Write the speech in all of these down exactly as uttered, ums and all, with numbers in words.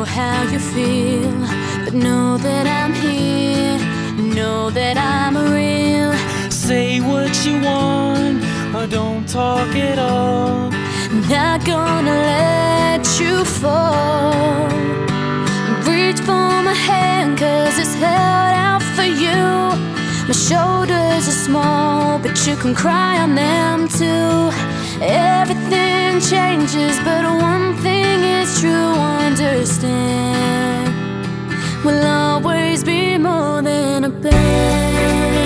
how you feel, but know that I'm here, know that I'm real. Say what you want, or don't talk at all. Not gonna let you fall. Reach for my hand, cause it's held out for you. My shoulders are small, but you can cry on them too. Everything changes, but one thing is true. Understand, we'll always be more than a band.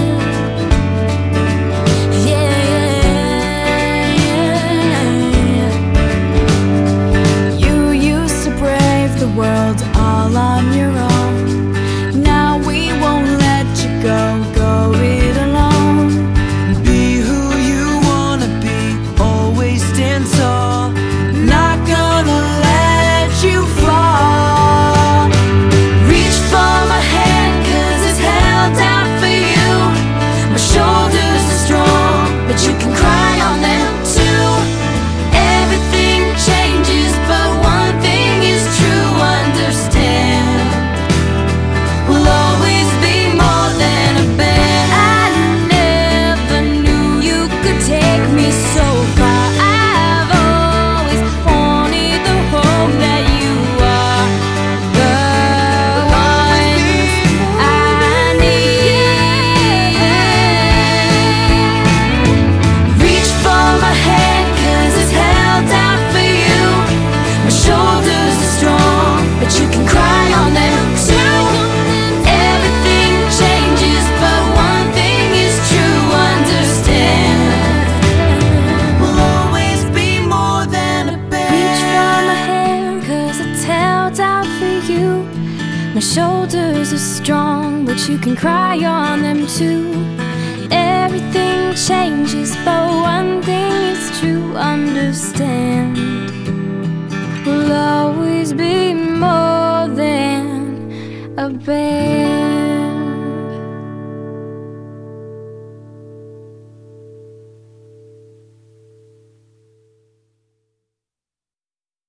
The world all on your own. Now we won't let you go, go it alone. Be who you wanna be, always stand tall. Not gonna let you fall. Reach for my hand, cause it's held out for you. My shoulders are strong, but you can cry on them too. Everything changes, but one thing is true. Understand, we'll always be more than a band. I never knew you could take me so far. I've always wanted the hope that you are the one I need. Reach for my hand, cause it's held out for you. My shoulders are strong, but you can cry on them too. Everything changes, but one thing is true. Understand, We'll always be more than a band. reach for my hand, cause it's held out for you. My shoulders are strong, but you can cry on them too. Everything changes, but one thing is true. Understand, we'll always be more than a band.